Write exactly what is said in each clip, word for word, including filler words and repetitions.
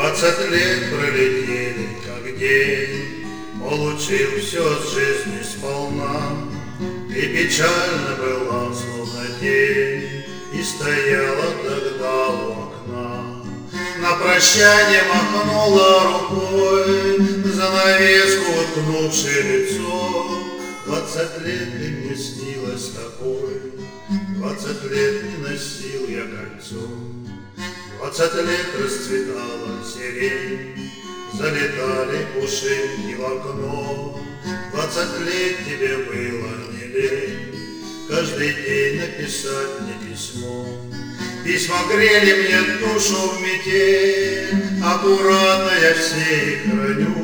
Двадцать лет пролетели, как день, получил все от жизни сполна. И печально была, словно тень, и стояла тогда у окна. На прощание махнула рукой, занавеску уткнувши лицо. Двадцать лет ты мне снилась такой, двадцать лет не носил я кольцо. Двадцать лет расцветала сирень, залетали пушинки в окно. Двадцать лет тебе было не лень каждый день написать мне письмо. Письма грели мне душу в метель, аккуратно я все их храню,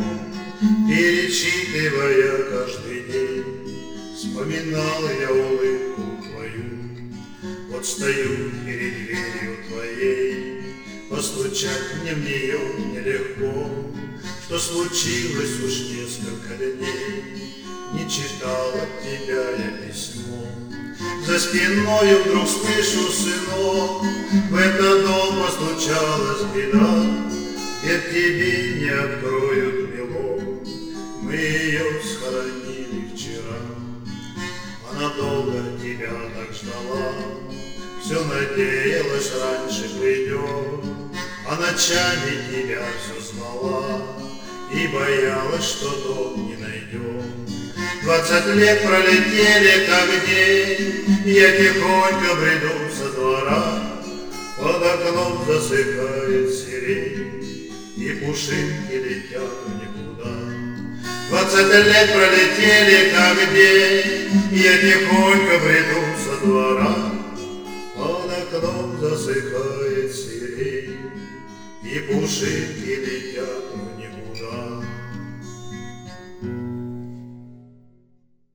перечитывая каждый день, вспоминал я улыбку твою. Вот стою перед дверью твоей, постучать мне в нее нелегко. Что случилось уж несколько дней, не читал от тебя я письмо. За спиною вдруг слышу, сынок, в этот дом постучалась беда. Дверь тебе не откроют, милок, мы ее схоронили вчера. Она долго тебя так ждала, все надеялась, раньше придет, а ночами тебя все звала и боялась, что дом не найдет. Двадцать лет пролетели, как день, я тихонько бреду со двора. Под окном засыхает сирень, и пушинки летят в никуда. Двадцать лет пролетели, как день, я тихонько бреду со двора. Под окном засыхает сирень, и пушинки летят в никуда.